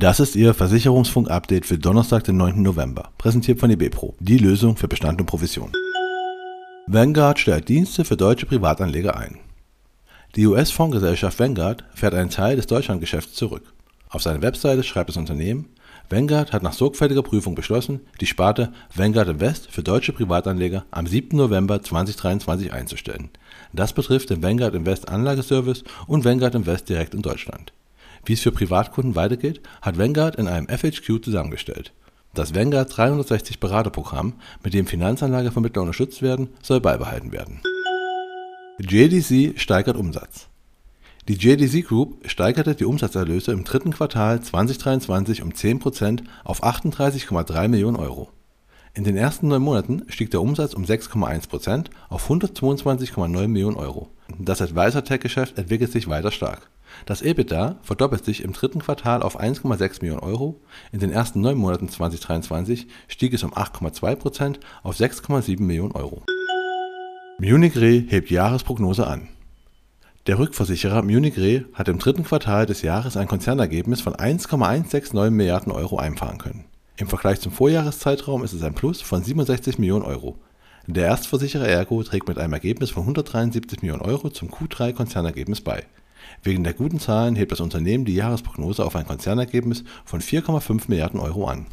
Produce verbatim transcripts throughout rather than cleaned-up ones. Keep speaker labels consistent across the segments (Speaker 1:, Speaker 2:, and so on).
Speaker 1: Das ist Ihr Versicherungsfunk-Update für Donnerstag, den neunten November, präsentiert von eBepro, die Lösung für Bestand und Provision. Vanguard stellt Dienste für deutsche Privatanleger ein. Die U S-Fondsgesellschaft Vanguard fährt einen Teil des Deutschlandgeschäfts zurück. Auf seiner Webseite schreibt das Unternehmen, Vanguard hat nach sorgfältiger Prüfung beschlossen, die Sparte Vanguard Invest für deutsche Privatanleger am siebten November zweitausenddreiundzwanzig einzustellen. Das betrifft den Vanguard Invest Anlageservice und Vanguard Invest direkt in Deutschland. Wie es für Privatkunden weitergeht, hat Vanguard in einem F H Q zusammengestellt. Das Vanguard dreihundertsechzig Beraterprogramm, mit dem Finanzanlagevermittler unterstützt werden, soll beibehalten werden. J D C steigert Umsatz. Die J D C Group steigerte die Umsatzerlöse im dritten Quartal zweitausenddreiundzwanzig um zehn Prozent auf achtunddreißig Komma drei Millionen Euro. In den ersten neun Monaten stieg der Umsatz um sechs Komma eins Prozent auf hundertzweiundzwanzig Komma neun Millionen Euro. Das Advisor-Tech-Geschäft entwickelt sich weiter stark. Das EBITDA verdoppelt sich im dritten Quartal auf eins Komma sechs Millionen Euro. In den ersten neun Monaten zweitausenddreiundzwanzig stieg es um acht Komma zwei Prozent auf sechs Komma sieben Millionen Euro. Munich Re hebt Jahresprognose an. Der Rückversicherer Munich Re hat im dritten Quartal des Jahres ein Konzernergebnis von eins Komma hundertneunundsechzig Milliarden Euro einfahren können. Im Vergleich zum Vorjahreszeitraum ist es ein Plus von siebenundsechzig Millionen Euro. Der Erstversicherer Ergo trägt mit einem Ergebnis von hundertdreiundsiebzig Millionen Euro zum Q drei Konzernergebnis bei. Wegen der guten Zahlen hebt das Unternehmen die Jahresprognose auf ein Konzernergebnis von vier Komma fünf Milliarden Euro an.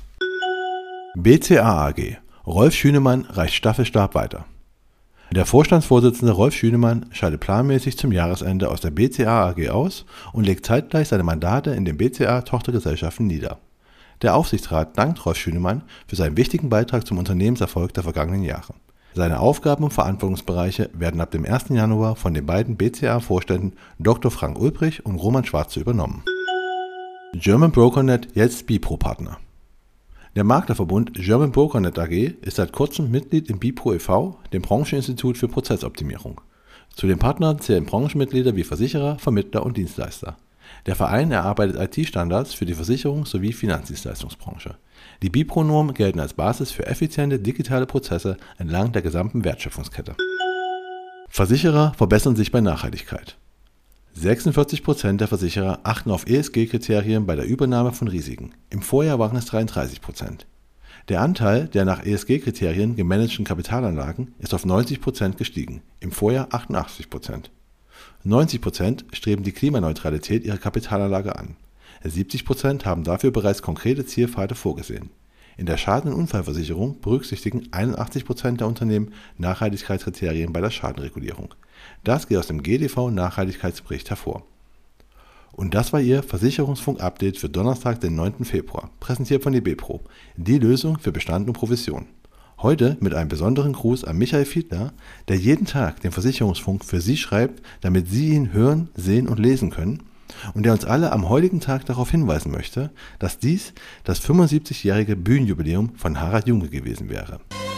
Speaker 1: B C A A G. Rolf Schünemann reicht Staffelstab weiter. Der Vorstandsvorsitzende Rolf Schünemann scheidet planmäßig zum Jahresende aus der B C A A G aus und legt zeitgleich seine Mandate in den B C A-Tochtergesellschaften nieder. Der Aufsichtsrat dankt Rolf Schünemann für seinen wichtigen Beitrag zum Unternehmenserfolg der vergangenen Jahre. Seine Aufgaben und Verantwortungsbereiche werden ab dem ersten Januar von den beiden B C A-Vorständen Doktor Frank Ulbrich und Roman Schwarze übernommen. German BrokerNet jetzt Bipro-Partner. Der Maklerverbund German BrokerNet A G ist seit kurzem Mitglied im Bipro e V, dem Brancheninstitut für Prozessoptimierung. Zu den Partnern zählen Branchenmitglieder wie Versicherer, Vermittler und Dienstleister. Der Verein erarbeitet I T-Standards für die Versicherungs- sowie Finanzdienstleistungsbranche. Die Bipro-Normen gelten als Basis für effiziente digitale Prozesse entlang der gesamten Wertschöpfungskette. Versicherer verbessern sich bei Nachhaltigkeit. sechsundvierzig Prozent der Versicherer achten auf E S G-Kriterien bei der Übernahme von Risiken. Im Vorjahr waren es dreiunddreißig Prozent. Der Anteil der nach E S G-Kriterien gemanagten Kapitalanlagen ist auf neunzig Prozent gestiegen. Im Vorjahr achtundachtzig Prozent. neunzig Prozent streben die Klimaneutralität ihrer Kapitalanlage an. siebzig Prozent haben dafür bereits konkrete Zielpfade vorgesehen. In der Schaden- und Unfallversicherung berücksichtigen einundachtzig Prozent der Unternehmen Nachhaltigkeitskriterien bei der Schadenregulierung. Das geht aus dem G D V-Nachhaltigkeitsbericht hervor. Und das war Ihr Versicherungsfunk-Update für Donnerstag, den neunten Februar, präsentiert von eBepro, die Lösung für Bestand und Provision. Heute mit einem besonderen Gruß an Michael Fiedler, der jeden Tag den Versicherungsfunk für Sie schreibt, damit Sie ihn hören, sehen und lesen können, und der uns alle am heutigen Tag darauf hinweisen möchte, dass dies das fünfundsiebzigjährige Bühnenjubiläum von Harald Junke gewesen wäre.